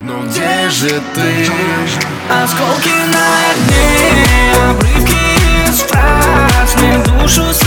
но где же ты? Осколки на дне, обрывки из фраз, мне душу